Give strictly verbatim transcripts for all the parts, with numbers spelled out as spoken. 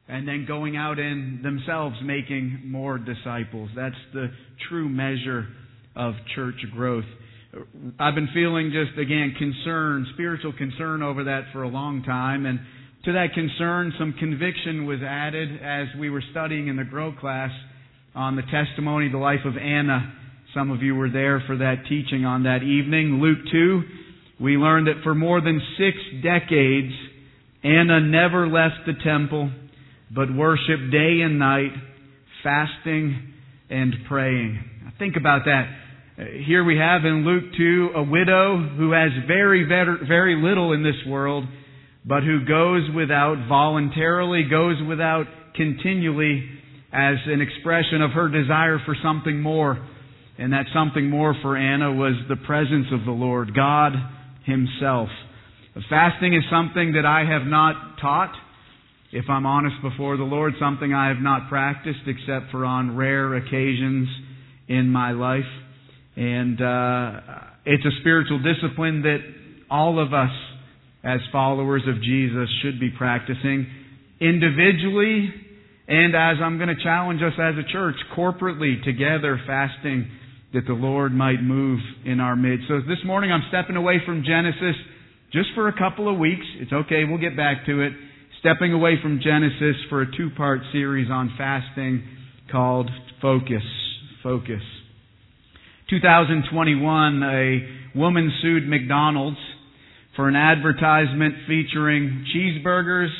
and then going out and themselves making more disciples. That's the true measure of church growth. I've been feeling just, again, concern, spiritual concern over that for a long time. And to that concern, some conviction was added as we were studying in the Grow class on the testimony, the life of Anna. Some of you were there for that teaching on that evening. Luke two, we learned that for more than six decades, Anna never left the temple, but worshiped day and night, fasting and praying. Now think about that. Here we have in Luke two a widow who has very, very, very little in this world, but who goes without voluntarily, goes without continually as an expression of her desire for something more. And that something more for Anna was the presence of the Lord, God Himself. Fasting is something that I have not taught, if I'm honest before the Lord, something I have not practiced except for on rare occasions in my life. And uh, it's a spiritual discipline that all of us as followers of Jesus should be practicing individually, and as I'm going to challenge us as a church, corporately together, fasting that the Lord might move in our midst. So this morning I'm stepping away from Genesis just for a couple of weeks. It's okay, we'll get back to it. Stepping away from Genesis for a two-part series on fasting called Focus. Focus. twenty twenty-one, a woman sued McDonald's for an advertisement featuring cheeseburgers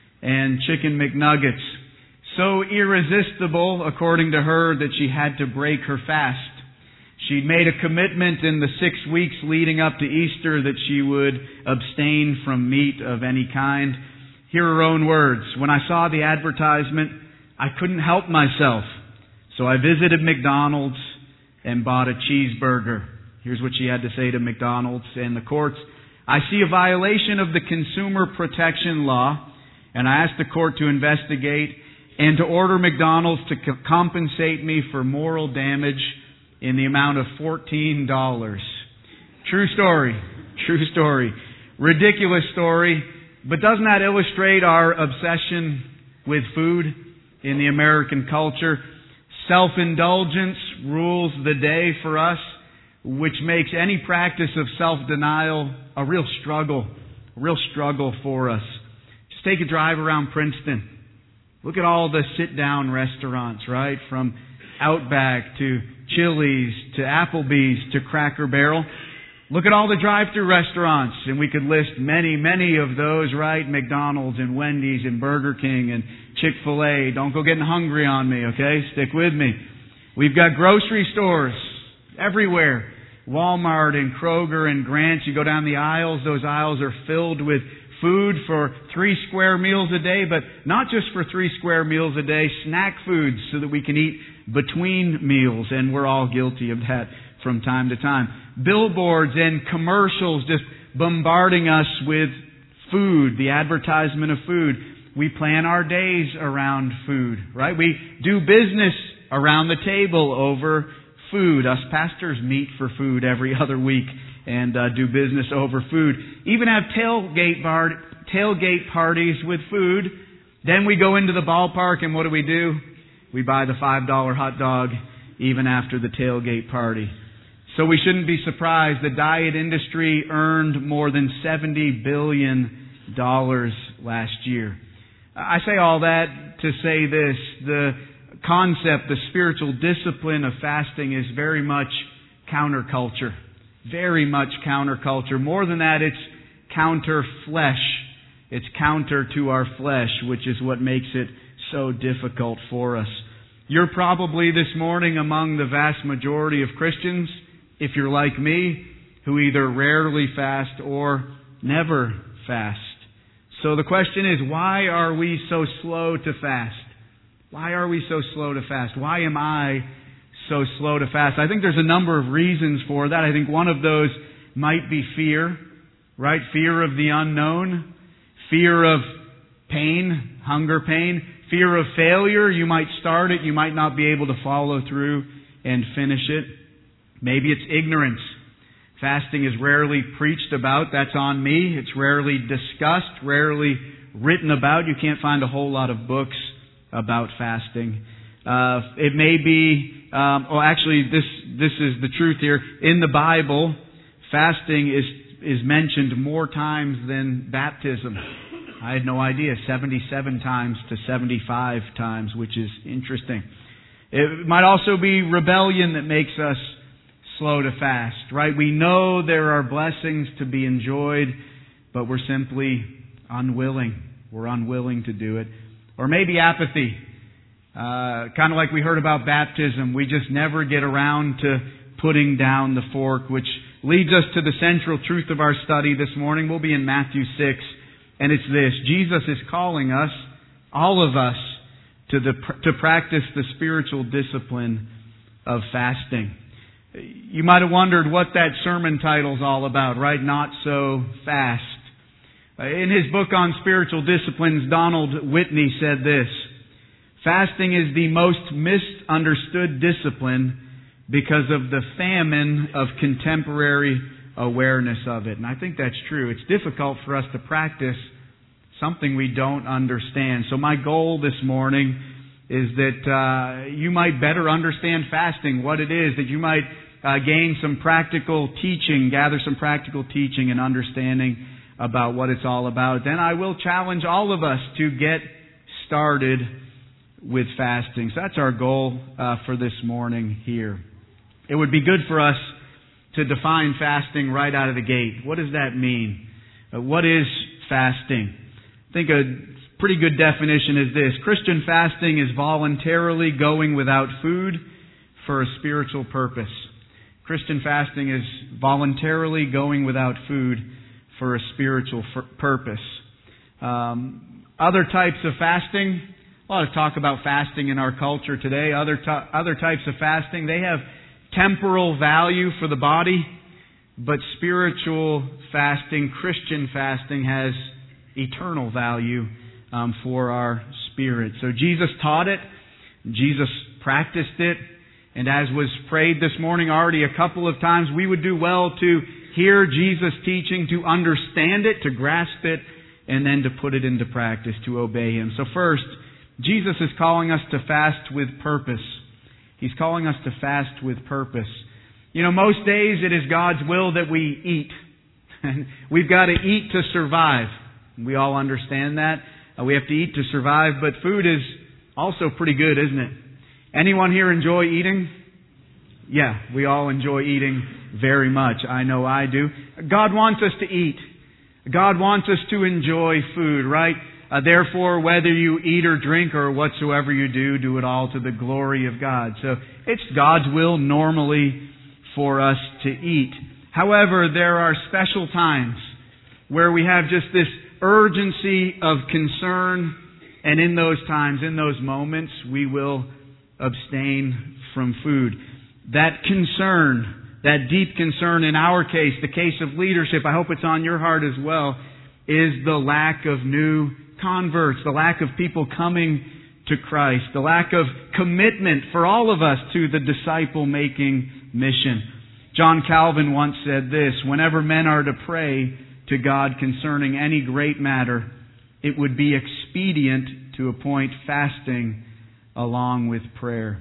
and chicken McNuggets. So irresistible, according to her, that she had to break her fast. She'd made a commitment in the six weeks leading up to Easter that she would abstain from meat of any kind. Here are her own words. When I saw the advertisement, I couldn't help myself. So I visited McDonald's and bought a cheeseburger. Here's what she had to say to McDonald's and the courts. I see a violation of the consumer protection law, and I asked the court to investigate and to order McDonald's to co- compensate me for moral damage in the amount of fourteen dollars. True story. True story. Ridiculous story. But doesn't that illustrate our obsession with food in the American culture? Self-indulgence rules the day for us, which makes any practice of self-denial a real struggle, a real struggle for us. Just take a drive around Princeton. Look at all the sit-down restaurants, right? From Outback to Chili's to Applebee's to Cracker Barrel. Look at all the drive-thru restaurants, and we could list many, many of those, right? McDonald's and Wendy's and Burger King and Chick-fil-A. Don't go getting hungry on me, okay? Stick with me. We've got grocery stores everywhere. Walmart and Kroger and Grant's. You go down the aisles, those aisles are filled with food for three square meals a day, but not just for three square meals a day, snack foods so that we can eat between meals, and we're all guilty of that from time to time. Billboards and commercials just bombarding us with food, the advertisement of food. We plan our days around food, right? We do business around the table over food. Us pastors meet for food every other week and uh, do business over food. Even have tailgate bar, tailgate parties with food. Then we go into the ballpark and what do we do? We buy the five dollar hot dog even after the tailgate party. So we shouldn't be surprised the diet industry earned more than seventy billion dollars last year. I say all that to say this. The concept, the spiritual discipline of fasting is very much counterculture. Very much counterculture. More than that, it's counter flesh. It's counter to our flesh, which is what makes it so difficult for us. You're probably this morning among the vast majority of Christians, if you're like me, who either rarely fast or never fast. So the question is, why are we so slow to fast? Why are we so slow to fast? Why am I so slow to fast? I think there's a number of reasons for that. I think one of those might be fear, right? Fear of the unknown, fear of pain, hunger pain, fear of failure. You might start it, you might not be able to follow through and finish it. Maybe it's ignorance. Fasting is rarely preached about. That's on me. It's rarely discussed, rarely written about. You can't find a whole lot of books about fasting. Uh, it may be, um, oh, actually, this this is the truth here. In the Bible, fasting is is mentioned more times than baptism. I had no idea, seventy-seven times to seventy-five times, which is interesting. It might also be rebellion that makes us slow to fast, right? We know there are blessings to be enjoyed, but we're simply unwilling. We're unwilling to do it. Or maybe apathy. Uh, kind of like we heard about baptism. We just never get around to putting down the fork, which leads us to the central truth of our study this morning. We'll be in Matthew six, and it's this. Jesus is calling us, all of us, to the to practice the spiritual discipline of fasting. You might have wondered what that sermon title's all about, right? Not So Fast. In his book on spiritual disciplines, Donald Whitney said this: fasting is the most misunderstood discipline because of the famine of contemporary awareness of it. And I think that's true. It's difficult for us to practice something we don't understand. So my goal this morning is that uh, you might better understand fasting, what it is, that you might uh, gain some practical teaching, gather some practical teaching and understanding about what it's all about. Then I will challenge all of us to get started with fasting. So that's our goal uh, for this morning here. It would be good for us to define fasting right out of the gate. What does that mean? Uh, what is fasting? I think a pretty good definition is this: Christian fasting is voluntarily going without food for a spiritual purpose. Christian fasting is voluntarily going without food for a spiritual f- purpose. Um, other types of fasting, a lot of talk about fasting in our culture today. Other t- other types of fasting, they have temporal value for the body, but spiritual fasting, Christian fasting, has eternal value um, for our spirit. So Jesus taught it, Jesus practiced it, and as was prayed this morning already a couple of times, we would do well to hear Jesus' teaching, to understand it, to grasp it, and then to put it into practice, to obey Him. So first, Jesus is calling us to fast with purpose. He's calling us to fast with purpose. You know, most days it is God's will that we eat. And we've got to eat to survive. We all understand that. Uh, we have to eat to survive, but food is also pretty good, isn't it? Anyone here enjoy eating? Yeah, we all enjoy eating very much. I know I do. God wants us to eat. God wants us to enjoy food, right? Uh, therefore, whether you eat or drink or whatsoever you do, do it all to the glory of God. So it's God's will normally for us to eat. However, there are special times where we have just this urgency of concern, and in those times, in those moments, we will abstain from food. That concern, that deep concern in our case, the case of leadership, I hope it's on your heart as well, is the lack of new converts, the lack of people coming to Christ, the lack of commitment for all of us to the disciple-making mission. John Calvin once said this: whenever men are to pray to God concerning any great matter, it would be expedient to appoint fasting along with prayer.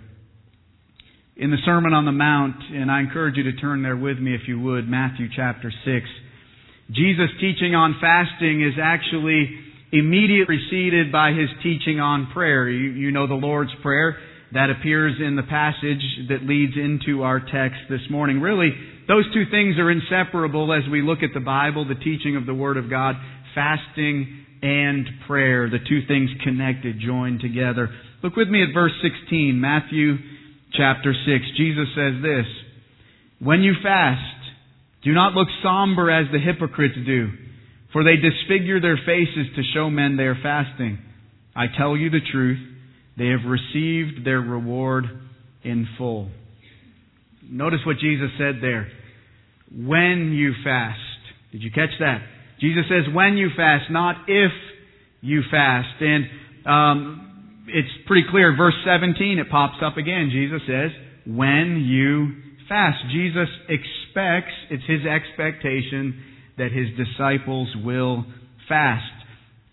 In the Sermon on the Mount, and I encourage you to turn there with me if you would, Matthew chapter six, Jesus' teaching on fasting is actually immediately preceded by His teaching on prayer. You, you know the Lord's Prayer that appears in the passage that leads into our text this morning. Really, those two things are inseparable as we look at the Bible, the teaching of the Word of God, fasting and prayer, the two things connected, joined together. Look with me at verse sixteen, Matthew chapter six. Jesus says this: when you fast, do not look somber as the hypocrites do, for they disfigure their faces to show men they are fasting. I tell you the truth, they have received their reward in full. Notice what Jesus said there. When you fast. Did you catch that? Jesus says when you fast, not if you fast. And um, it's pretty clear. Verse seventeen, it pops up again. Jesus says, when you fast. Jesus expects, it's His expectation that His disciples will fast.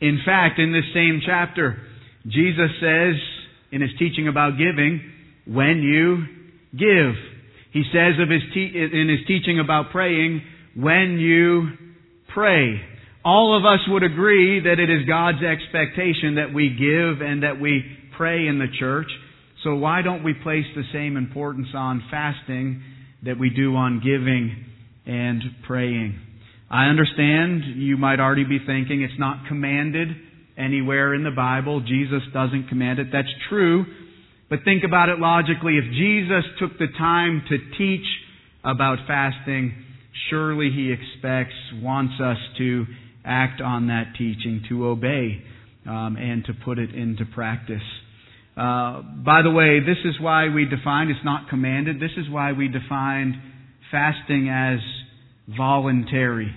In fact, in this same chapter, Jesus says in His teaching about giving, when you give. He says of his te- in His teaching about praying, when you pray. All of us would agree that it is God's expectation that we give and that we pray in the church. So why don't we place the same importance on fasting that we do on giving and praying? I understand you might already be thinking it's not commanded anywhere in the Bible. Jesus doesn't command it. That's true. But think about it logically. If Jesus took the time to teach about fasting, surely He expects, wants us to act on that teaching, to obey, um, and to put it into practice. Uh, by the way, this is why we define, it's not commanded, this is why we defined fasting as voluntary.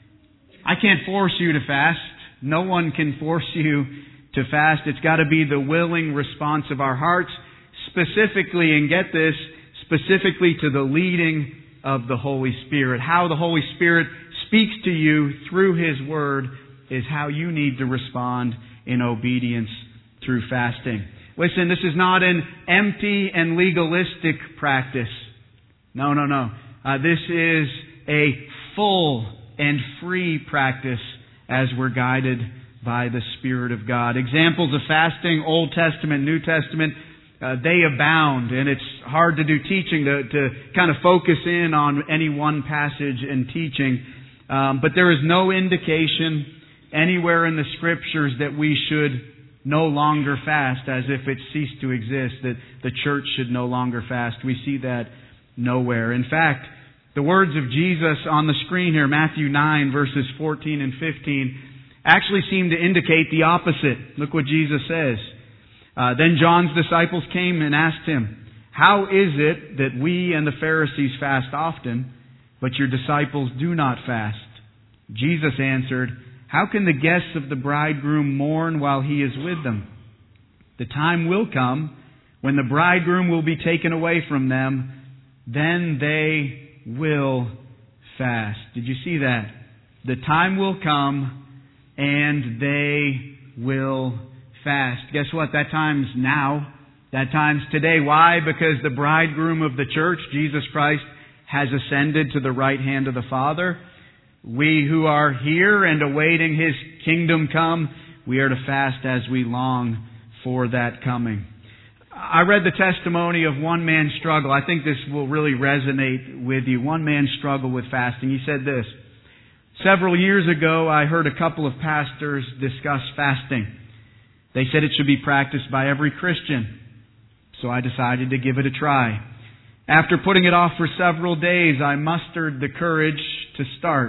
I can't force you to fast. No one can force you to fast. It's got to be the willing response of our hearts, specifically, and get this, specifically to the leading of the Holy Spirit. How the Holy Spirit speaks to you through His Word is how you need to respond in obedience through fasting. Listen, this is not an empty and legalistic practice. No, no, no. Uh, this is a full and free practice as we're guided by the Spirit of God. Examples of fasting, Old Testament, New Testament, uh, they abound, and it's hard to do teaching to, to kind of focus in on any one passage and teaching. Um, but there is no indication anywhere in the Scriptures that we should no longer fast as if it ceased to exist, that the church should no longer fast. We see that nowhere. In fact, the words of Jesus on the screen here, Matthew nine, verses fourteen and fifteen, actually seem to indicate the opposite. Look what Jesus says. Uh, then John's disciples came and asked Him, "How is it that we and the Pharisees fast often, but your disciples do not fast?" Jesus answered, "How can the guests of the bridegroom mourn while he is with them? The time will come when the bridegroom will be taken away from them. Then they will fast." Did you see that? The time will come and they will fast. Guess what? That time's now. That time's today. Why? Because the bridegroom of the church, Jesus Christ, has ascended to the right hand of the Father. We who are here and awaiting His kingdom come, we are to fast as we long for that coming. I read the testimony of one man's struggle. I think this will really resonate with you. One man's struggle with fasting. He said this: "Several years ago, I heard a couple of pastors discuss fasting. They said it should be practiced by every Christian. So I decided to give it a try. After putting it off for several days, I mustered the courage to start.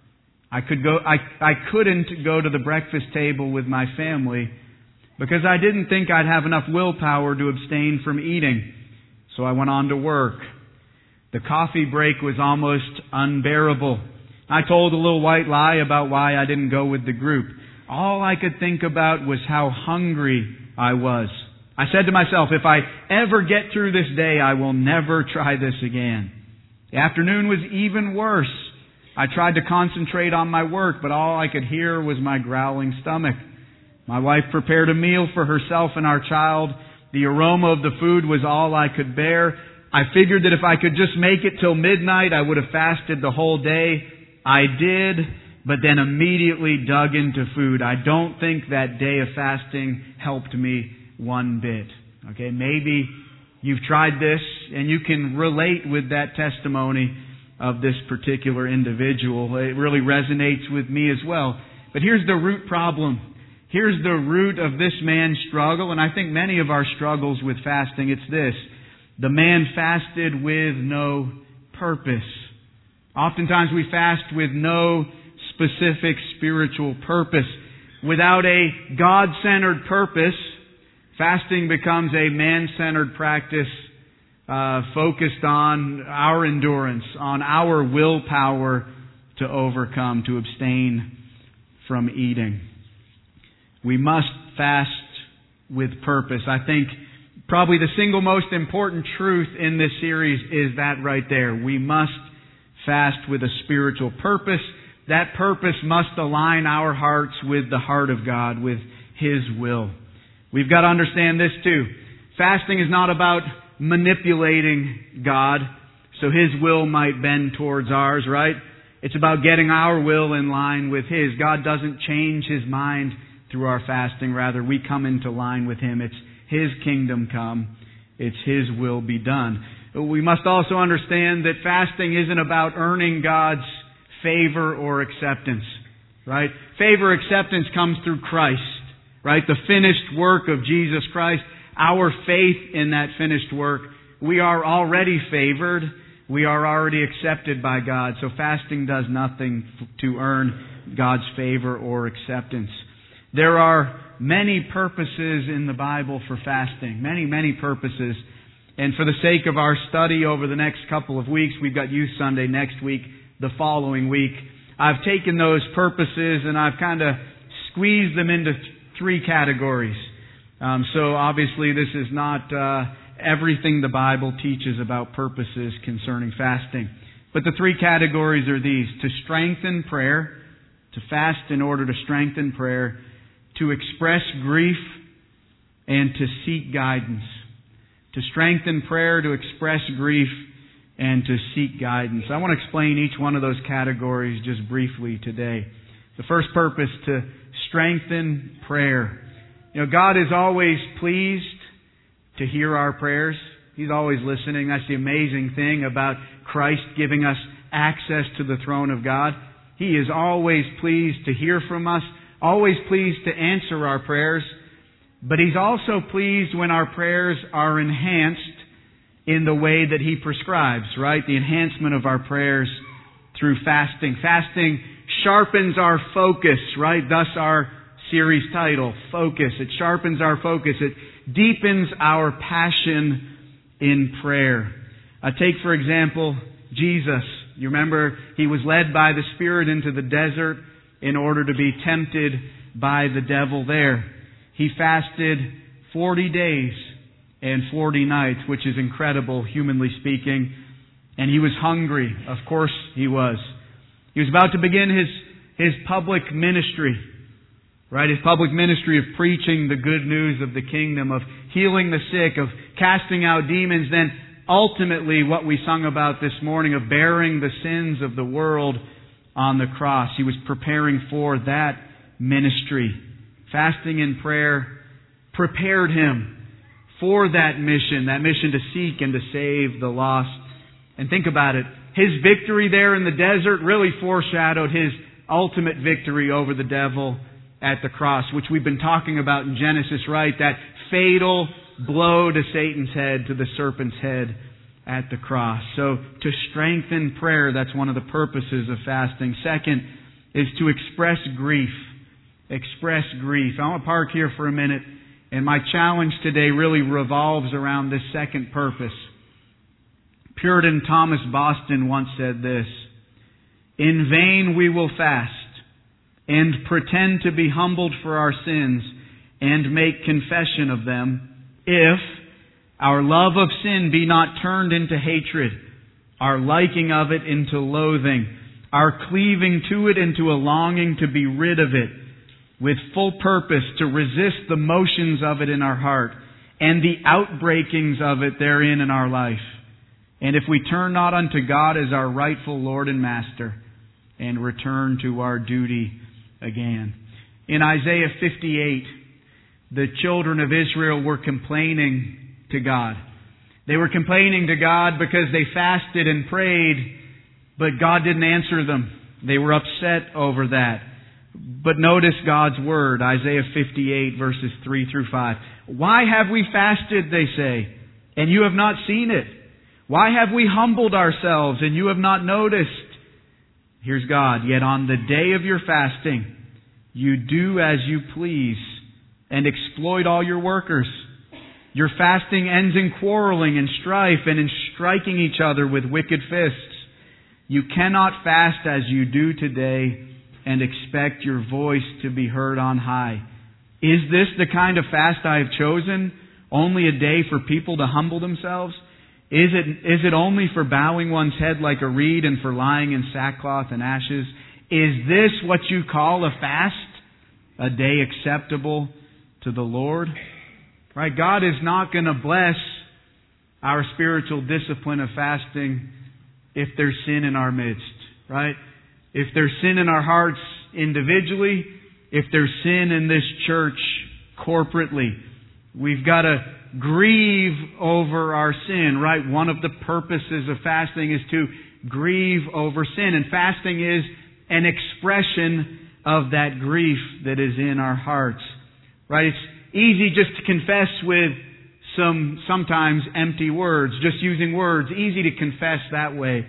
I could go. I, I couldn't go to the breakfast table with my family because I didn't think I'd have enough willpower to abstain from eating. So I went on to work. The coffee break was almost unbearable. I told a little white lie about why I didn't go with the group. All I could think about was how hungry I was. I said to myself, if I ever get through this day, I will never try this again. The afternoon was even worse. I tried to concentrate on my work, but all I could hear was my growling stomach. My wife prepared a meal for herself and our child. The aroma of the food was all I could bear. I figured that if I could just make it till midnight, I would have fasted the whole day. I did, but then immediately dug into food. I don't think that day of fasting helped me one bit. Okay, maybe you've tried this and you can relate with that testimony of this particular individual. It really resonates with me as well. But here's the root problem. Here's the root of this man's struggle, and I think many of our struggles with fasting. It's this: the man fasted with no purpose. Oftentimes we fast with no specific spiritual purpose. Without a God-centered purpose, fasting becomes a man-centered practice uh, focused on our endurance, on our willpower to overcome, to abstain from eating. We must fast with purpose. I think probably the single most important truth in this series is that right there. We must fast with a spiritual purpose. that purpose must align our hearts with the heart of God, with His will. We've got to understand this too. Fasting is not about manipulating God so His will might bend towards ours, right? It's about getting our will in line with His. God doesn't change His mind through our fasting. Rather, we come into line with Him. It's His kingdom come. It's His will be done. We must also understand that fasting isn't about earning God's favor or acceptance, right? Favor, acceptance comes through Christ, right? The finished work of Jesus Christ, our faith in that finished work. We are already favored. We are already accepted by God. So fasting does nothing to earn God's favor or acceptance. There are many purposes in the Bible for fasting. Many, many purposes. And for the sake of our study over the next couple of weeks, we've got Youth Sunday next week, the following week. I've taken those purposes and I've kind of squeezed them into three categories. Um, so obviously this is not uh, everything the Bible teaches about purposes concerning fasting. But the three categories are these: to strengthen prayer, to fast in order to strengthen prayer, to express grief, and to seek guidance. To strengthen prayer, to express grief, and to seek guidance. I want to explain each one of those categories just briefly today. The first purpose, to strengthen prayer. You know, God is always pleased to hear our prayers. He's always listening. That's the amazing thing about Christ giving us access to the throne of God. He is always pleased to hear from us, always pleased to answer our prayers. But He's also pleased when our prayers are enhanced in the way that He prescribes, right? The enhancement of our prayers through fasting. Fasting sharpens our focus, right? Thus our series title, Focus. It sharpens our focus. It deepens our passion in prayer. Uh, take, for example, Jesus. You remember He was led by the Spirit into the desert in order to be tempted by the devil there. He fasted forty days and forty nights, which is incredible, humanly speaking. And He was hungry. Of course He was. He was about to begin His, His public ministry, right? His public ministry of preaching the good news of the kingdom, of healing the sick, of casting out demons. Then ultimately what we sung about this morning, of bearing the sins of the world on the cross. He was preparing for that ministry. Fasting and prayer prepared Him for that mission, that mission to seek and to save the lost. And think about it. His victory there in the desert really foreshadowed His ultimate victory over the devil at the cross, which we've been talking about in Genesis, right? That fatal blow to Satan's head, to the serpent's head at the cross. So to strengthen prayer, that's one of the purposes of fasting. Second is to express grief. Express grief. I want to park here for a minute, and my challenge today really revolves around this second purpose. Puritan Thomas Boston once said this: "In vain we will fast and pretend to be humbled for our sins and make confession of them, if our love of sin be not turned into hatred, our liking of it into loathing, our cleaving to it into a longing to be rid of it, with full purpose to resist the motions of it in our heart and the outbreakings of it therein in our life. And if we turn not unto God as our rightful Lord and Master, and return to our duty again." In Isaiah fifty-eight, the children of Israel were complaining to God. They were complaining to God because they fasted and prayed, but God didn't answer them. They were upset over that. But notice God's Word, Isaiah fifty-eight, verses three through five. "Why have we fasted, they say, and you have not seen it? Why have we humbled ourselves, and you have not noticed?" Here's God. "Yet on the day of your fasting, you do as you please, and exploit all your workers. Your fasting ends in quarreling and strife, and in striking each other with wicked fists. You cannot fast as you do today, and expect your voice to be heard on high. Is this the kind of fast I have chosen? Only a day for people to humble themselves? Is it, is it only for bowing one's head like a reed and for lying in sackcloth and ashes? Is this what you call a fast? A day acceptable to the Lord? Right? God is not going to bless our spiritual discipline of fasting if there's sin in our midst. Right? If there's sin in our hearts individually, if there's sin in this church corporately, we've got to grieve over our sin, right? One of the purposes of fasting is to grieve over sin. And fasting is an expression of that grief that is in our hearts. Right? It's easy just to confess with some sometimes empty words, just using words. Easy to confess that way.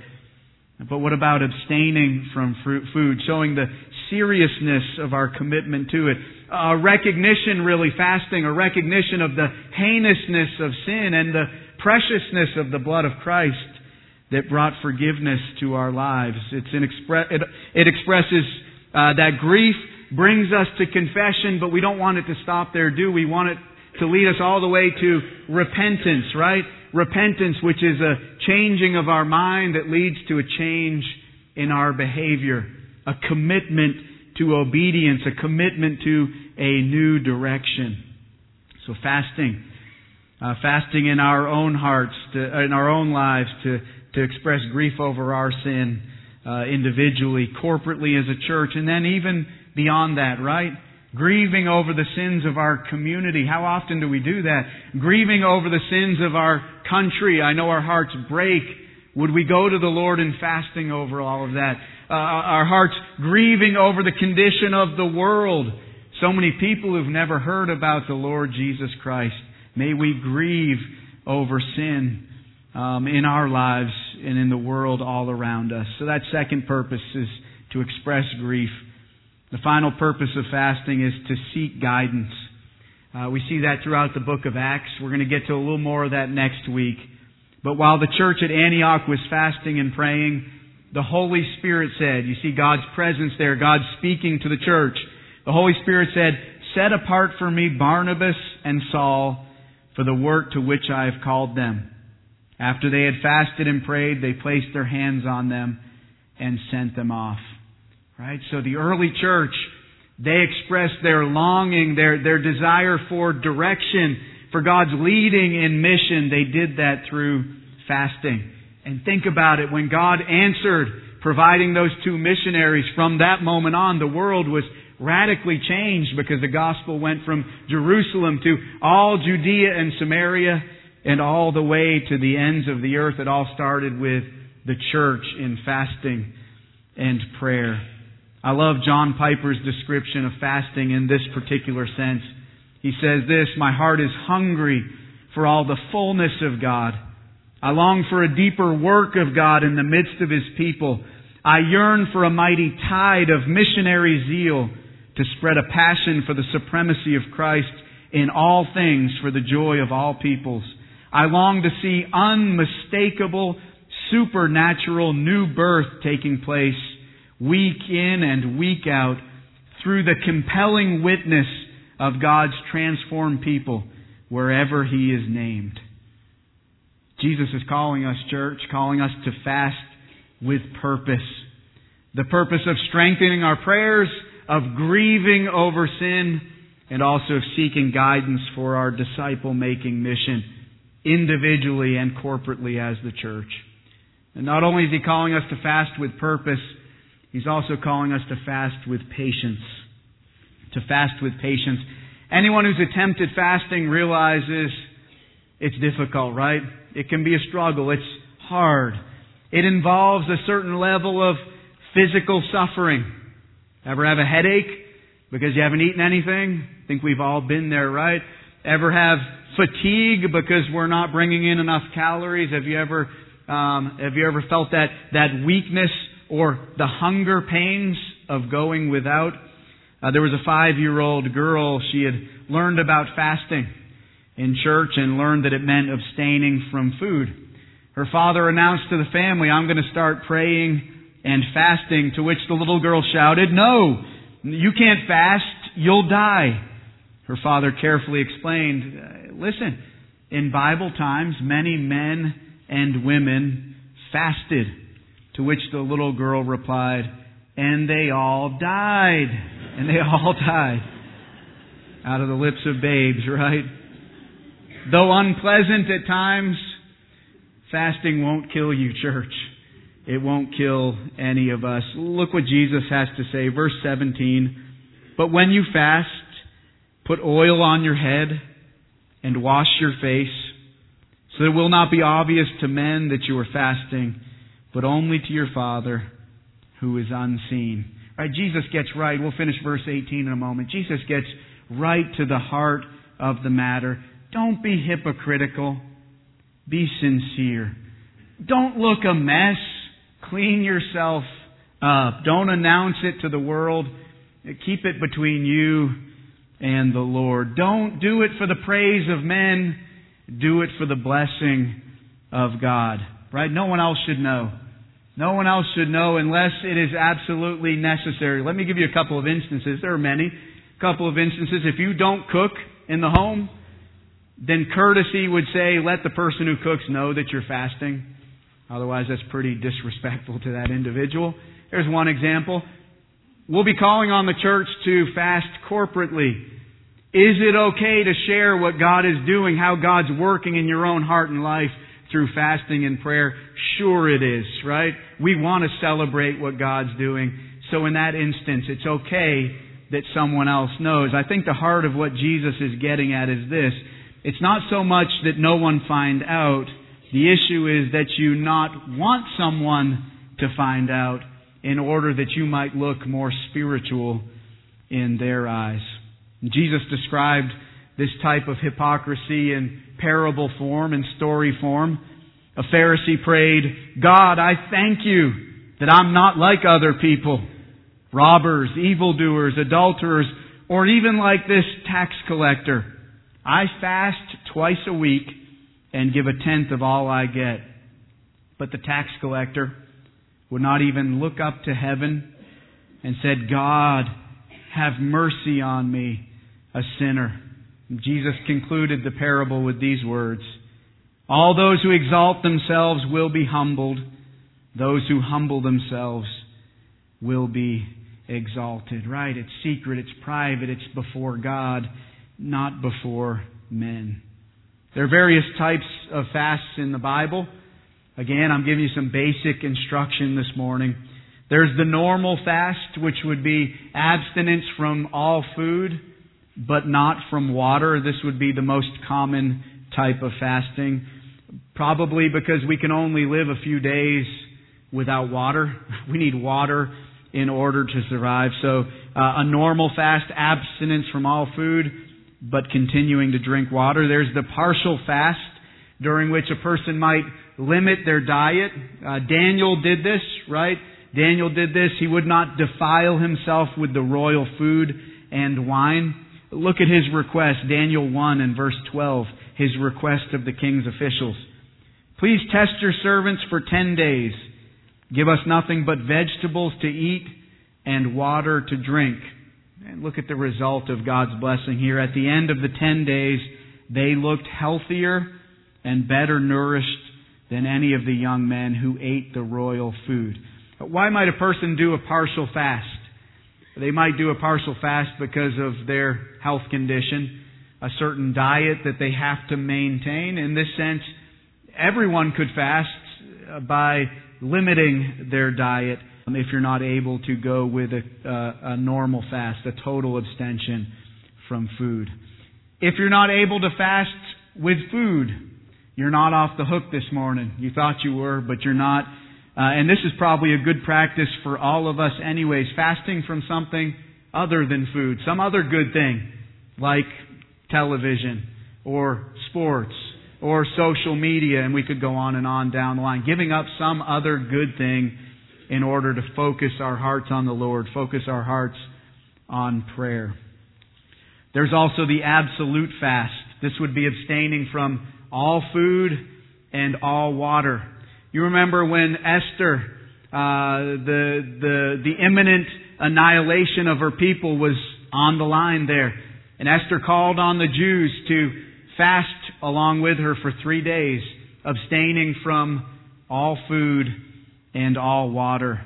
But what about abstaining from fruit, food, showing the seriousness of our commitment to it? A recognition, really, fasting, a recognition of the heinousness of sin and the preciousness of the blood of Christ that brought forgiveness to our lives. It's an expre- it, it expresses uh, that grief, brings us to confession, but we don't want it to stop there, do we? We want it to lead us all the way to repentance, right? Repentance, which is a changing of our mind that leads to a change in our behavior, a commitment to obedience, a commitment to a new direction. So fasting, uh, fasting in our own hearts, to, in our own lives, to to express grief over our sin uh, individually, corporately as a church, and then even beyond that, right? Grieving over the sins of our community. How often do we do that? Grieving over the sins of our country. I know our hearts break. Would we go to the Lord in fasting over all of that? Uh, our hearts grieving over the condition of the world. So many people who've never heard about the Lord Jesus Christ. May we grieve over sin um, in our lives and in the world all around us. So that second purpose is to express grief. The final purpose of fasting is to seek guidance. Uh, we see that throughout the book of Acts. We're going to get to a little more of that next week. But while the church at Antioch was fasting and praying, the Holy Spirit said, you see God's presence there, God speaking to the church. The Holy Spirit said, "Set apart for me Barnabas and Saul for the work to which I have called them." After they had fasted and prayed, they placed their hands on them and sent them off. Right? So the early church, they expressed their longing, their, their desire for direction, for God's leading in mission. They did that through fasting. And think about it, when God answered providing those two missionaries, from that moment on, the world was radically changed because the gospel went from Jerusalem to all Judea and Samaria and all the way to the ends of the earth. It all started with the church in fasting and prayer. I love John Piper's description of fasting in this particular sense. He says this, "My heart is hungry for all the fullness of God. I long for a deeper work of God in the midst of His people. I yearn for a mighty tide of missionary zeal to spread a passion for the supremacy of Christ in all things for the joy of all peoples. I long to see unmistakable, supernatural new birth taking place week in and week out through the compelling witness of God's transformed people wherever He is named." Jesus is calling us, church, calling us to fast with purpose. The purpose of strengthening our prayers, of grieving over sin, and also of seeking guidance for our disciple-making mission, individually and corporately as the church. And not only is He calling us to fast with purpose, He's also calling us to fast with patience. To fast with patience. Anyone who's attempted fasting realizes it's difficult, right? It can be a struggle. It's hard. It involves a certain level of physical suffering. Ever have a headache because you haven't eaten anything? I think we've all been there, right? Ever have fatigue because we're not bringing in enough calories? Have you ever um, have you ever felt that that weakness or the hunger pains of going without? Uh, there was a five-year-old girl. She had learned about fasting in church and learned that it meant abstaining from food. Her father announced to the family, "I'm going to start praying and fasting," to which the little girl shouted, "No, you can't fast, you'll die." Her father carefully explained, "Listen, in Bible times, many men and women fasted." To which the little girl replied, and they all died. And they all died. Out of the lips of babes, right? Though unpleasant at times, fasting won't kill you, church. It won't kill any of us. Look what Jesus has to say. Verse seventeen. But when you fast, put oil on your head and wash your face, so that it will not be obvious to men that you are fasting, but only to your Father who is unseen. Right? Jesus gets right. We'll finish verse eighteen in a moment. Jesus gets right to the heart of the matter. Don't be hypocritical. Be sincere. Don't look a mess. Clean yourself up. Don't announce it to the world. Keep it between you and the Lord. Don't do it for the praise of men. Do it for the blessing of God. Right? No one else should know. No one else should know unless it is absolutely necessary. Let me give you a couple of instances. There are many. A couple of instances. If you don't cook in the home, then courtesy would say, let the person who cooks know that you're fasting. Otherwise, that's pretty disrespectful to that individual. There's one example. We'll be calling on the church to fast corporately. Is it okay to share what God is doing, how God's working in your own heart and life through fasting and prayer? Sure it is, right? We want to celebrate what God's doing. So in that instance, it's okay that someone else knows. I think the heart of what Jesus is getting at is this. It's not so much that no one find out. The issue is that you not want someone to find out in order that you might look more spiritual in their eyes. And Jesus described this type of hypocrisy in parable form and story form. A Pharisee prayed, God, I thank you that I'm not like other people, robbers, evildoers, adulterers, or even like this tax collector. I fast twice a week and give a tenth of all I get. But the tax collector would not even look up to heaven and said, God, have mercy on me, a sinner. And Jesus concluded the parable with these words, all those who exalt themselves will be humbled. Those who humble themselves will be exalted. Right? It's secret, it's private, it's before God, not before men. There are various types of fasts in the Bible. Again, I'm giving you some basic instruction this morning. There's the normal fast, which would be abstinence from all food, but not from water. This would be the most common type of fasting. Probably because we can only live a few days without water. We need water in order to survive. So uh, a normal fast, abstinence from all food, but continuing to drink water. There's the partial fast, during which a person might limit their diet. Uh, Daniel did this, right? Daniel did this. He would not defile himself with the royal food and wine. Look at his request, Daniel one and verse twelve, his request of the king's officials. Please test your servants for ten days. Give us nothing but vegetables to eat and water to drink. And look at the result of God's blessing here. At the end of the ten days, they looked healthier and better nourished than any of the young men who ate the royal food. But why might a person do a partial fast? They might do a partial fast because of their health condition, a certain diet that they have to maintain. In this sense, everyone could fast by limiting their diet if you're not able to go with a, a, a normal fast, a total abstention from food. If you're not able to fast with food, you're not off the hook this morning. You thought you were, but you're not. Uh, and this is probably a good practice for all of us anyways, fasting from something other than food, some other good thing, like television or sports or social media, and we could go on and on down the line. Giving up some other good thing in order to focus our hearts on the Lord, focus our hearts on prayer. There's also the absolute fast. This would be abstaining from all food and all water. You remember when Esther, uh, the the the imminent annihilation of her people was on the line there, and Esther called on the Jews to fast along with her for three days, abstaining from all food and all water.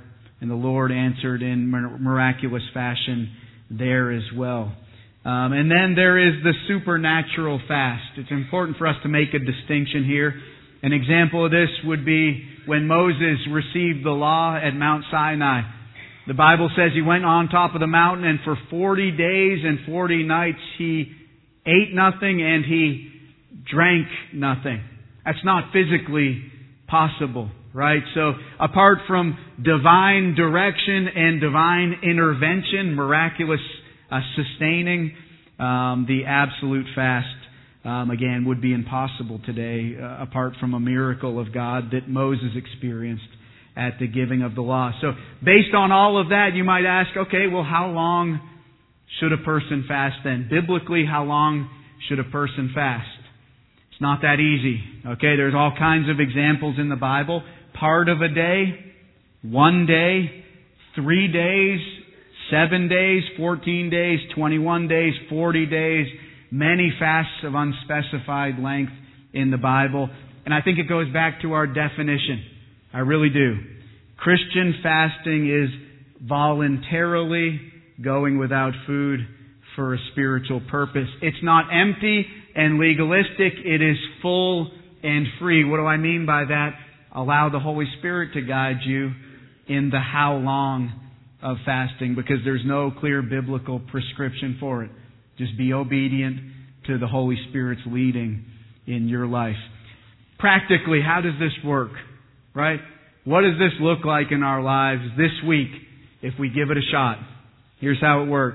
And the Lord answered in miraculous fashion there as well. Um, and then there is the supernatural fast. It's important for us to make a distinction here. An example of this would be when Moses received the law at Mount Sinai. The Bible says he went on top of the mountain, and for forty days and forty nights he ate nothing and he drank nothing. That's not physically possible, right? So apart from divine direction and divine intervention, miraculous uh, sustaining, um, the absolute fast, um, again, would be impossible today, uh, apart from a miracle of God that Moses experienced at the giving of the law. So based on all of that, you might ask, okay, well, how long should a person fast then? Biblically, how long should a person fast? It's not that easy. Okay, there's all kinds of examples in the Bible. Part of a day, one day, three days, seven days, fourteen days, twenty-one days, forty days, many fasts of unspecified length in the Bible. And I think it goes back to our definition. I really do. Christian fasting is voluntarily going without food for a spiritual purpose. It's not empty and legalistic. It is full and free. What do I mean by that? Allow the Holy Spirit to guide you in the how long of fasting, because there's no clear biblical prescription for it. Just be obedient to the Holy Spirit's leading in your life. Practically, how does this work? Right? What does this look like in our lives this week if we give it a shot? Here's how it works.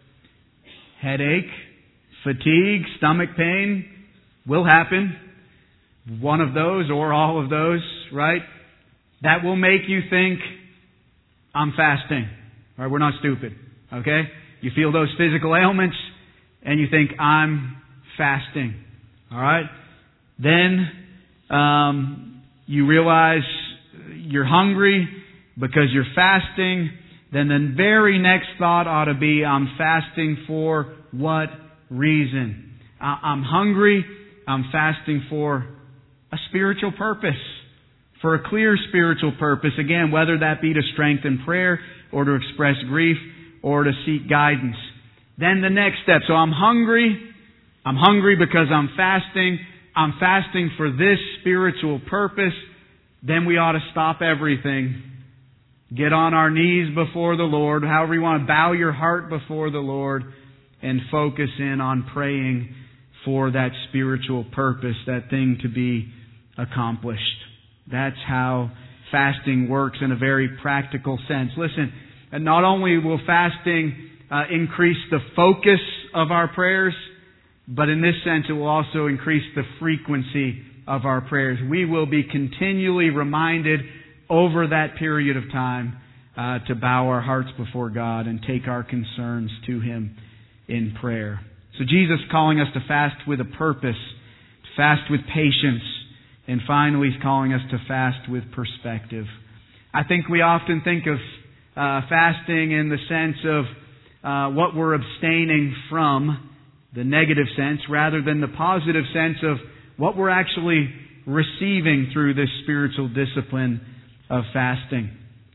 Headache, fatigue, stomach pain will happen. One of those or all of those, right? That will make you think, I'm fasting. Right? We're not stupid. Okay? You feel those physical ailments and you think, I'm fasting. Alright? Then um, you realize you're hungry because you're fasting. Then the very next thought ought to be, I'm fasting for what reason? I'm hungry. I'm fasting for a spiritual purpose. For a clear spiritual purpose. Again, whether that be to strengthen prayer or to express grief or to seek guidance. Then the next step. So I'm hungry. I'm hungry because I'm fasting. I'm fasting for this spiritual purpose. Then we ought to stop everything. Get on our knees before the Lord. However you want to bow your heart before the Lord. And focus in on praying for that spiritual purpose. That thing to be accomplished. That's how fasting works in a very practical sense. Listen, not only will fasting uh, increase the focus of our prayers, but in this sense it will also increase the frequency of our prayers. We will be continually reminded over that period of time uh, to bow our hearts before God and take our concerns to Him in prayer. So Jesus is calling us to fast with a purpose, to fast with patience, and finally He's calling us to fast with perspective. I think we often think of uh, fasting in the sense of uh, what we're abstaining from, the negative sense, rather than the positive sense of what we're actually receiving through this spiritual discipline of fasting.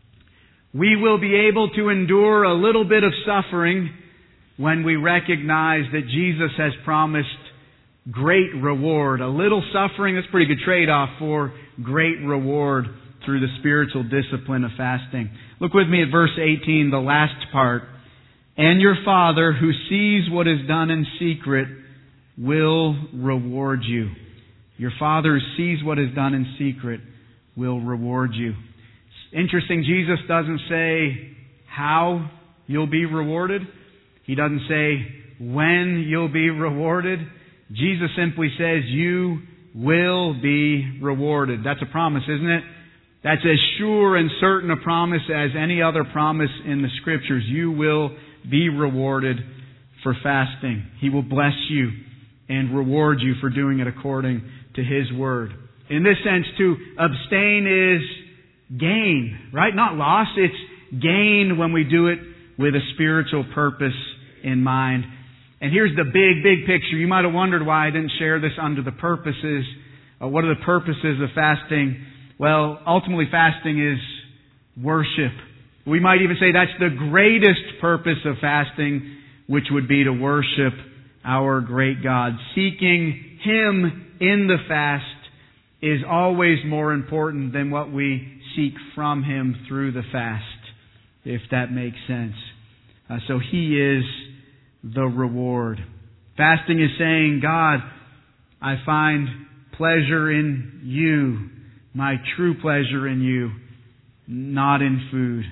We will be able to endure a little bit of suffering when we recognize that Jesus has promised great reward. A little suffering, that's a pretty good trade-off for great reward through the spiritual discipline of fasting. Look with me at verse eighteen, the last part. And your Father who sees what is done in secret will reward you. Your Father who sees what is done in secret will reward you. It's interesting, Jesus doesn't say how you'll be rewarded. He doesn't say when you'll be rewarded. Jesus simply says you will be rewarded. That's a promise, isn't it? That's as sure and certain a promise as any other promise in the Scriptures. You will be rewarded for fasting. He will bless you and reward you for doing it according to His Word. In this sense, to abstain is gain, right? Not loss. It's gain when we do it with a spiritual purpose in mind. And here's the big, big picture. You might have wondered why I didn't share this under the purposes. Uh, what are the purposes of fasting? Well, ultimately fasting is worship. We might even say that's the greatest purpose of fasting, which would be to worship our great God. Seeking Him in the fast is always more important than what we seek from Him through the fast, if that makes sense. Uh, so He is the reward. Fasting is saying, God, I find pleasure in You, my true pleasure in You, not in food.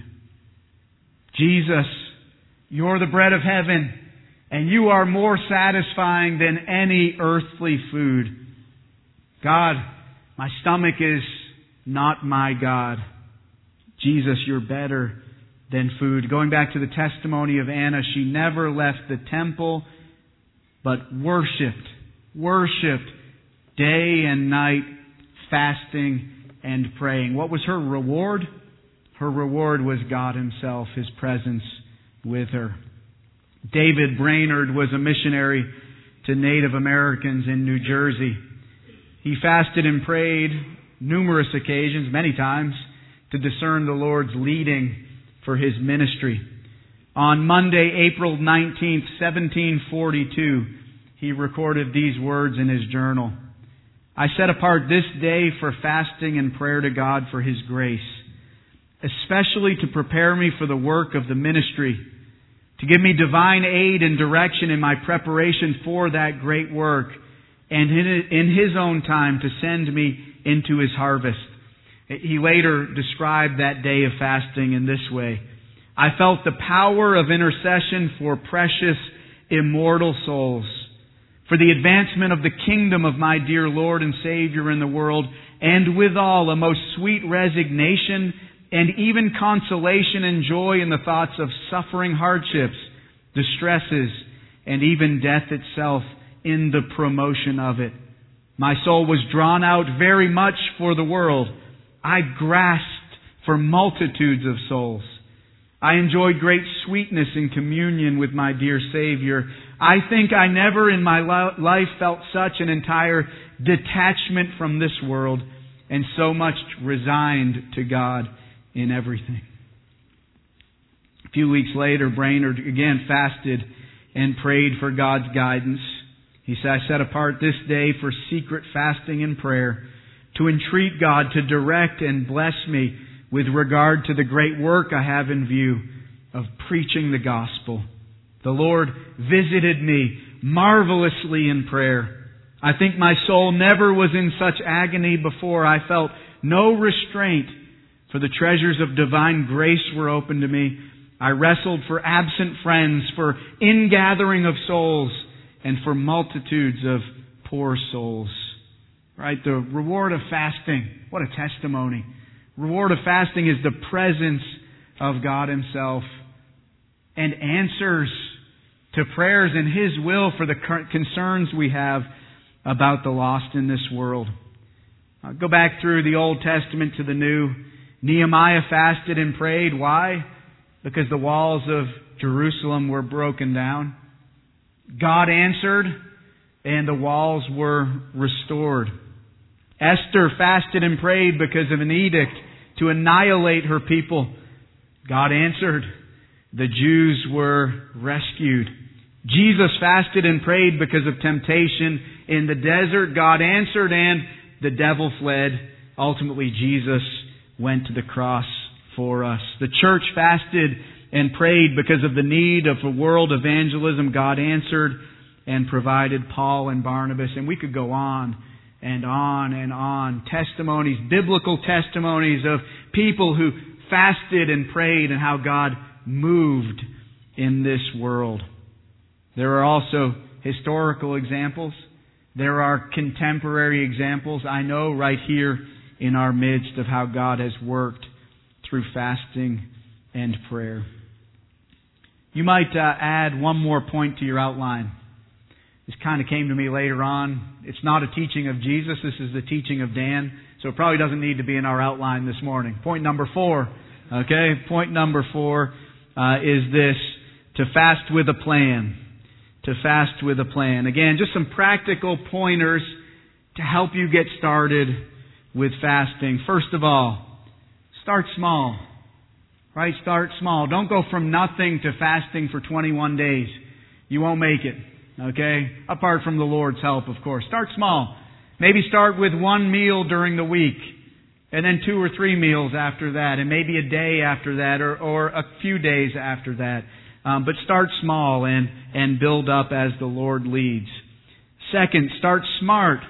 Jesus, You're the bread of heaven, and You are more satisfying than any earthly food. God, my stomach is not my God. Jesus, You're better than food. Going back to the testimony of Anna, she never left the temple, but worshipped, worshipped day and night, fasting and praying. What was her reward? Her reward was God Himself, His presence with her. David Brainerd was a missionary to Native Americans in New Jersey. He fasted and prayed numerous occasions, many times, to discern the Lord's leading for his ministry. On Monday, April nineteenth, seventeen forty-two, he recorded these words in his journal. I set apart this day for fasting and prayer to God for His grace, especially to prepare me for the work of the ministry, to give me divine aid and direction in my preparation for that great work, and in His own time to send me into His harvest. He later described that day of fasting in this way. I felt the power of intercession for precious, immortal souls, for the advancement of the kingdom of my dear Lord and Savior in the world, and withal a most sweet resignation and even consolation and joy in the thoughts of suffering hardships, distresses, and even death itself in the promotion of it. My soul was drawn out very much for the world. I grasped for multitudes of souls. I enjoyed great sweetness in communion with my dear Savior. I think I never in my life felt such an entire detachment from this world and so much resigned to God in everything. A few weeks later, Brainerd again fasted and prayed for God's guidance. He said, I set apart this day for secret fasting and prayer to entreat God to direct and bless me with regard to the great work I have in view of preaching the gospel. The Lord visited me marvelously in prayer. I think my soul never was in such agony before. I felt no restraint, for the treasures of divine grace were open to me. I wrestled for absent friends, for ingathering of souls, and for multitudes of poor souls. Right? The reward of fasting. What a testimony. Reward of fasting is the presence of God Himself and answers to prayers in His will for the concerns we have about the lost in this world. Uh, go back through the Old Testament to the New. Nehemiah fasted and prayed. Why? Because the walls of Jerusalem were broken down. God answered, and the walls were restored. Esther fasted and prayed because of an edict to annihilate her people. God answered. The Jews were rescued. Jesus fasted and prayed because of temptation in the desert. God answered, and the devil fled. Ultimately, Jesus went to the cross for us. The church fasted and prayed because of the need of a world evangelism. God answered and provided Paul and Barnabas. And we could go on and on and on. Testimonies, biblical testimonies of people who fasted and prayed and how God moved in this world. There are also historical examples. There are contemporary examples, I know, right here in our midst of how God has worked through fasting and prayer. You might uh, add one more point to your outline. This kind of came to me later on. It's not a teaching of Jesus. This is the teaching of Dan. So it probably doesn't need to be in our outline this morning. Point number four. Okay, point number four uh, is this: to fast with a plan. To fast with a plan. Again, just some practical pointers to help you get started with fasting. First of all, start small. Right? Start small. Don't go from nothing to fasting for twenty-one days. You won't make it. Okay? Apart from the Lord's help, of course. Start small. Maybe start with one meal during the week, and then two or three meals after that, and maybe a day after that, or, or a few days after that. Um, but start small and, and build up as the Lord leads. Second, start smart.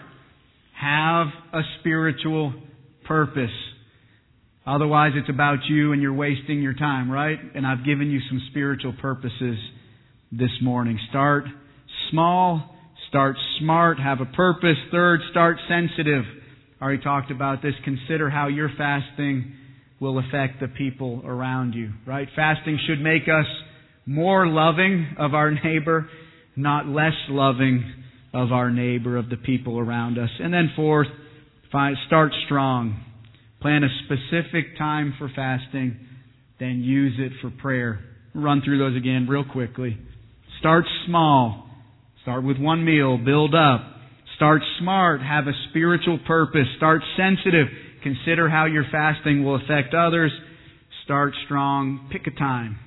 Have a spiritual purpose. Otherwise, it's about you and you're wasting your time, right? And I've given you some spiritual purposes this morning. Start small. Start smart. Have a purpose. Third, start sensitive. I already talked about this. Consider how your fasting will affect the people around you, right? Fasting should make us more loving of our neighbor, not less loving of our neighbor, of the people around us. And then fourth, start strong. Plan a specific time for fasting, then use it for prayer. Run through those again real quickly. Start small. Start with one meal. Build up. Start smart. Have a spiritual purpose. Start sensitive. Consider how your fasting will affect others. Start strong. Pick a time.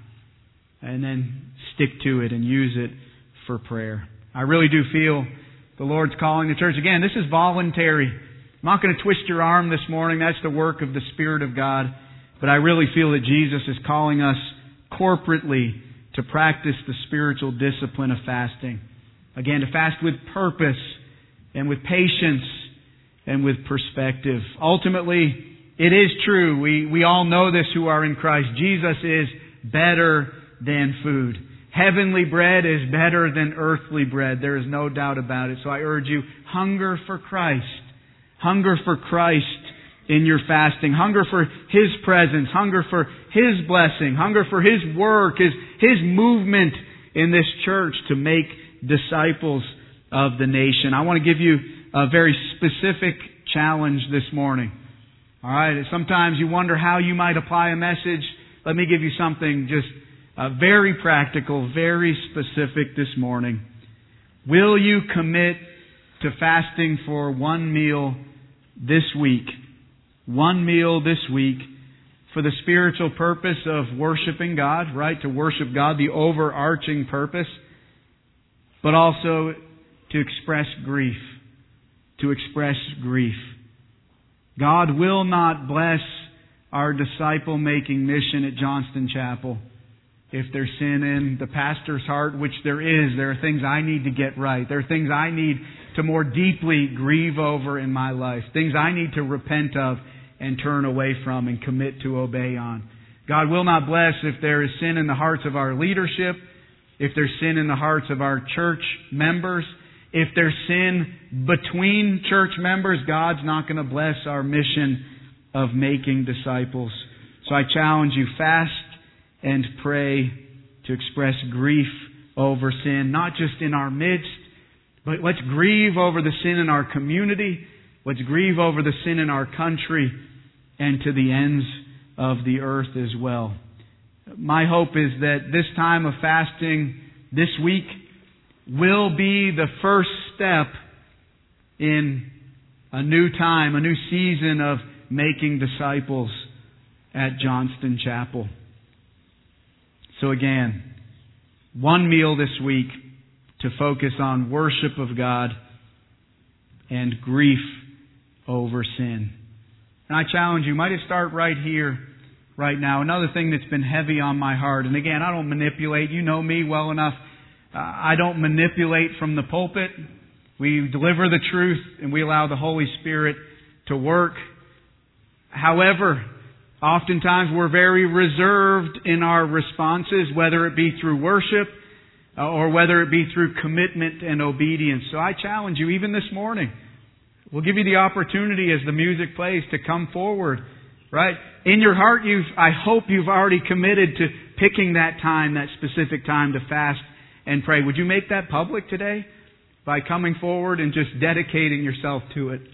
And then stick to it and use it for prayer. I really do feel the Lord's calling the church. Again, this is voluntary. I'm not going to twist your arm this morning. That's the work of the Spirit of God. But I really feel that Jesus is calling us corporately to practice the spiritual discipline of fasting. Again, to fast with purpose and with patience and with perspective. Ultimately, it is true. We, we all know this who are in Christ. Jesus is better than food. Heavenly bread is better than earthly bread. There is no doubt about it. So I urge you, hunger for Christ. Hunger for Christ in your fasting. Hunger for His presence. Hunger for His blessing. Hunger for His work, His, His movement in this church to make disciples of the nation. I want to give you a very specific challenge this morning. All right. Sometimes you wonder how you might apply a message. Let me give you something just uh, very practical, very specific this morning. Will you commit to fasting for one meal this week? One meal this week for the spiritual purpose of worshiping God, right? To worship God, the overarching purpose, but also to express grief. To express grief. God will not bless our disciple-making mission at Johnston Chapel if there's sin in the pastor's heart, which there is. There are things I need to get right. There are things I need to more deeply grieve over in my life. Things I need to repent of and turn away from and commit to obey on. God will not bless if there is sin in the hearts of our leadership, if there's sin in the hearts of our church members, if there's sin between church members. God's not going to bless our mission of making disciples. So I challenge you, fast and pray to express grief over sin, not just in our midst, but let's grieve over the sin in our community. Let's grieve over the sin in our country and to the ends of the earth as well. My hope is that this time of fasting this week will be the first step in a new time, a new season of making disciples at Johnston Chapel. So again, one meal this week to focus on worship of God and grief over sin. And I challenge you, might it start right here, right now. Another thing that's been heavy on my heart, and again, I don't manipulate. You know me well enough. Uh, I don't manipulate from the pulpit. We deliver the truth and we allow the Holy Spirit to work. However, oftentimes we're very reserved in our responses, whether it be through worship uh, or whether it be through commitment and obedience. So I challenge you, even this morning, we'll give you the opportunity as the music plays to come forward, right? In your heart, you've, I hope you've already committed to picking that time, that specific time to fast and pray. Would you make that public today by coming forward and just dedicating yourself to it?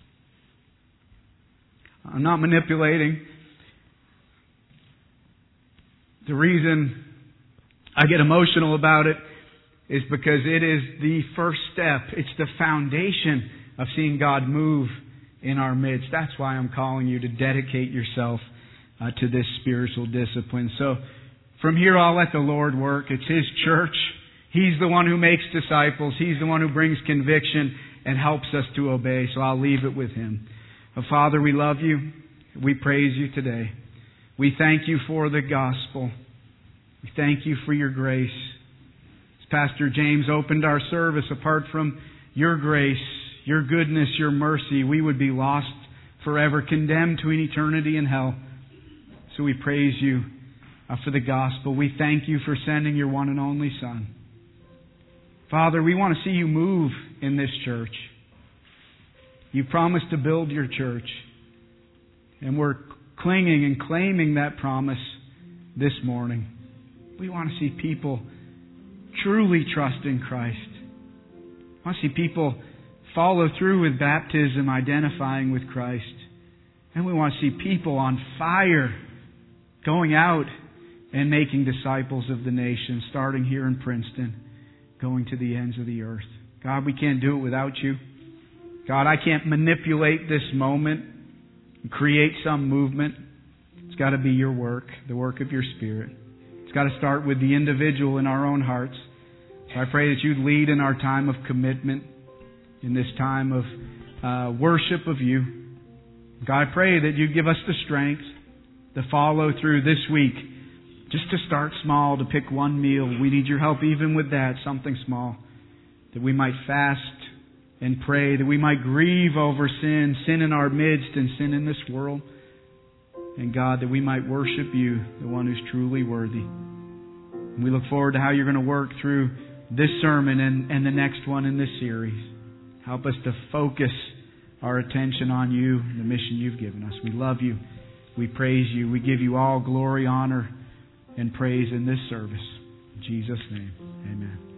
I'm not manipulating. The reason I get emotional about it is because it is the first step. It's the foundation of seeing God move in our midst. That's why I'm calling you to dedicate yourself uh, to this spiritual discipline. So from here, I'll let the Lord work. It's His church. He's the one who makes disciples. He's the one who brings conviction and helps us to obey. So I'll leave it with Him. But Father, we love You. We praise You today. We thank You for the gospel. We thank You for Your grace. As Pastor James opened our service, apart from Your grace, Your goodness, Your mercy, we would be lost forever, condemned to an eternity in hell. So we praise You uh, for the gospel. We thank You for sending Your one and only Son. Father, we want to see You move in this church. You promised to build Your church. And we're clinging and claiming that promise this morning. We want to see people truly trust in Christ. We want to see people follow through with baptism, identifying with Christ. And we want to see people on fire going out and making disciples of the nation, starting here in Princeton, going to the ends of the earth. God, we can't do it without You. God, I can't manipulate this moment and create some movement. It's got to be Your work, the work of Your Spirit. It's got to start with the individual in our own hearts. So I pray that You'd lead in our time of commitment, in this time of uh, worship of You. God, I pray that You'd give us the strength to follow through this week. Just to start small, to pick one meal. We need Your help even with that, something small. That we might fast and pray. That we might grieve over sin, sin in our midst and sin in this world. And God, that we might worship You, the one who's truly worthy. And we look forward to how You're going to work through this sermon and, and the next one in this series. Help us to focus our attention on You and the mission You've given us. We love You. We praise You. We give You all glory, honor, and praise in this service. In Jesus' name, amen.